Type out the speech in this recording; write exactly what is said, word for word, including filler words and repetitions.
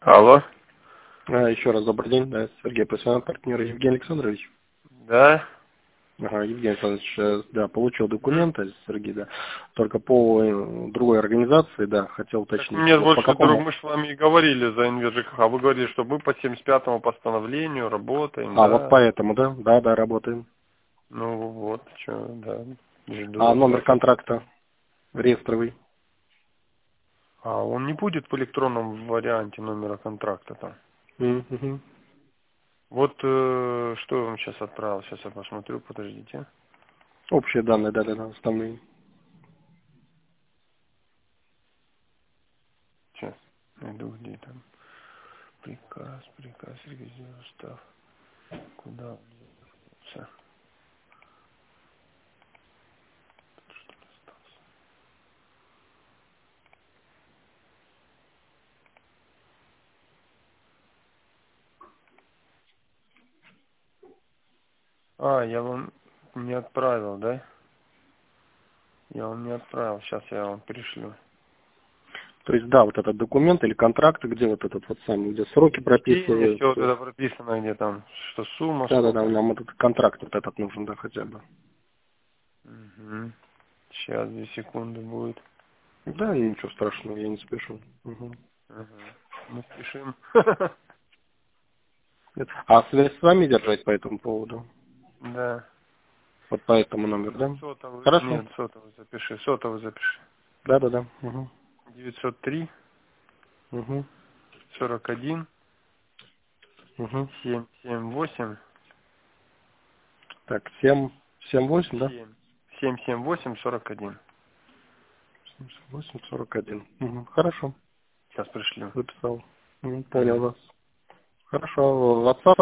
Алло. А, еще раз добрый день, да, Сергей, профессиональный партнер Евгений Александрович. Да? Ага, Евгений Александрович, э, да, получил документы, Сергей, да, только по э, другой организации, да, хотел Так уточнить, мне вот по больше друг, какому... мы с вами и говорили за ИнвестЖКХ, а вы говорили, что мы по семьдесят пятому постановлению работаем, А, вот да? поэтому, да, да, да, работаем. Ну вот, что, да, жду А от номер вас контракта ответа. реестровый? А он не будет в электронном варианте номера контракта там? Угу. Вот э, что я вам сейчас отправил, сейчас я посмотрю, подождите. Общие данные, да, да, да, основные. Сейчас, найду где там. Приказ, приказ, ревизия, устав. Куда он делся? Что остался? А, я вам не отправил, да? Я вам не отправил, сейчас я вам пришлю. То есть, да, вот этот документ или контракт, где вот этот вот самый, где сроки Чтение, все вот прописываются. это прописано, где там, что сумма, Да, да, да, сколько. нам этот контракт вот этот нужен, да, хотя бы. Угу. Сейчас, две секунды будет. Да, и ничего страшного, я не спешу. Угу. Ага. Мы спешим. А связь с вами держать по этому поводу? Да. Вот по этому номеру, Так, да? сотовый, Хорошо. нет, сотовый запиши, сотовый запиши. Да, да, да. Угу. девятьсот три Угу. сорок один Угу. семь семь восемь Так, семь, семь, восемь, да? семь семь семь восемь сорок один. семьдесят восемь, сорок один. Угу. Хорошо. Сейчас пришлю. Записал. Угу. Понял Угу. вас. Хорошо. WhatsApp